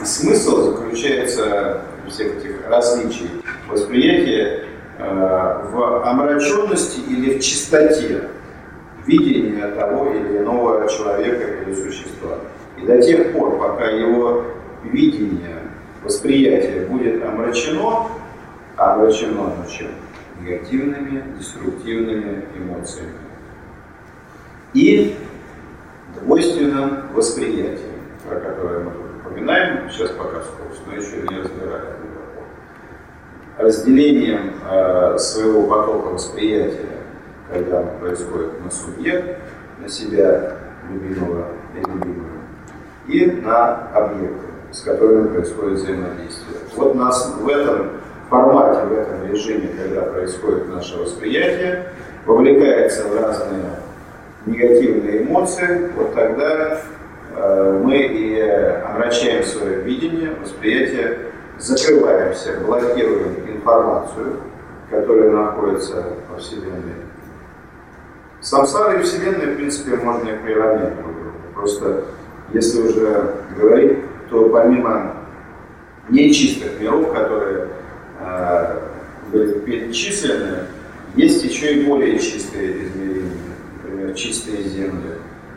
смысл заключается у всех этих различий восприятия в омраченности или в чистоте видения того или иного человека или существа. И до тех пор, пока его видение, восприятие будет омрачено, омрачено чем? Негативными, деструктивными эмоциями и двойственным восприятием, про которое мы упоминаем, сейчас пока вскользь, но еще не разбираем глубоко. Разделением своего потока восприятия, когда оно происходит на субъект, на себя, любимого и любимую, и на объекты, с которыми происходит взаимодействие. Вот нас в этом формате, в этом режиме, когда происходит наше восприятие, вовлекается в разные негативные эмоции, вот тогда мы и омрачаем свое видение, восприятие, закрываемся, блокируем информацию, которая находится во Вселенной. Самсара и Вселенная, в принципе, можно их приравнять друг к другу. Просто, если уже говорить, то помимо нечистых миров, которые были перечислены, есть еще и более чистые измерения, например, чистые земли.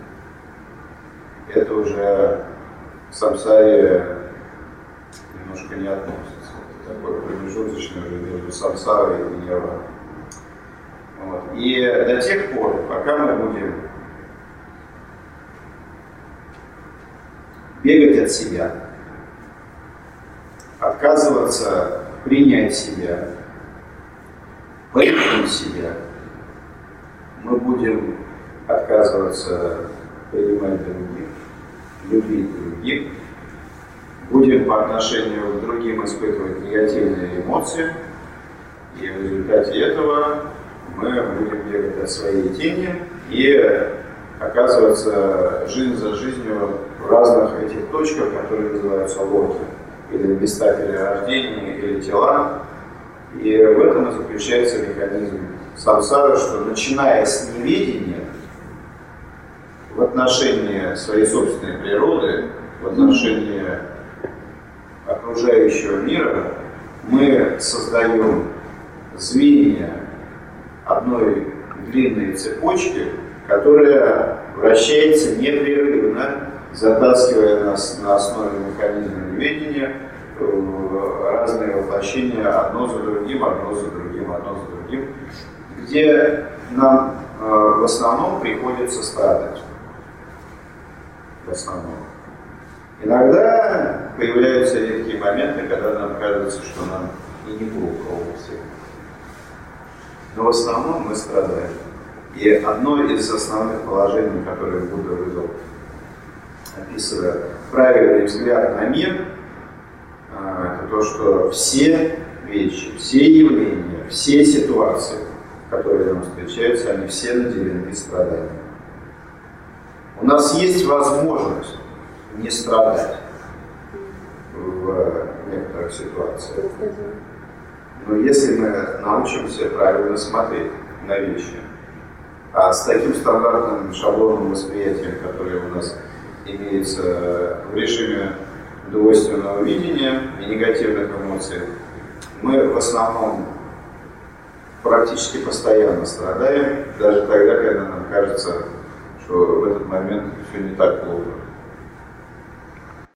Это уже к самсаре немножко не относится. Это такой промежуточный уже между самсарой и нирваной. Вот. И до тех пор, пока мы будем бегать от себя, отказываться принять себя, принять себя, мы будем отказываться принимать других, любить других, будем по отношению к другим испытывать негативные эмоции, и в результате этого мы будем бегать от своей тени и оказываться жизнь за жизнью в разных этих точках, которые называются локи, или места перерождения, или тела. И в этом и заключается механизм самсары, что начиная с неведения в отношении своей собственной природы, в отношении окружающего мира, мы создаем звенья одной длинной цепочки, которая вращается непрерывно, затаскивая нас на основе механизма неведения в разные воплощения одно за другим, одно за другим, одно за другим, где нам в основном приходится страдать. В основном. Иногда появляются редкие моменты, когда нам кажется, что нам и неплохо вовсе. Но в основном мы страдаем. И одно из основных положений, которые Будда выдал, описывая правильный взгляд на мир, это то, что все вещи, все явления, все ситуации, которые нам встречаются, они все наделены страданием. У нас есть возможность не страдать в некоторых ситуациях. Но если мы научимся правильно смотреть на вещи, а с таким стандартным шаблонным восприятием, которое у нас имеется в режиме двойственного видения и негативных эмоций, мы в основном практически постоянно страдаем, даже тогда, когда нам кажется, что в этот момент все не так плохо.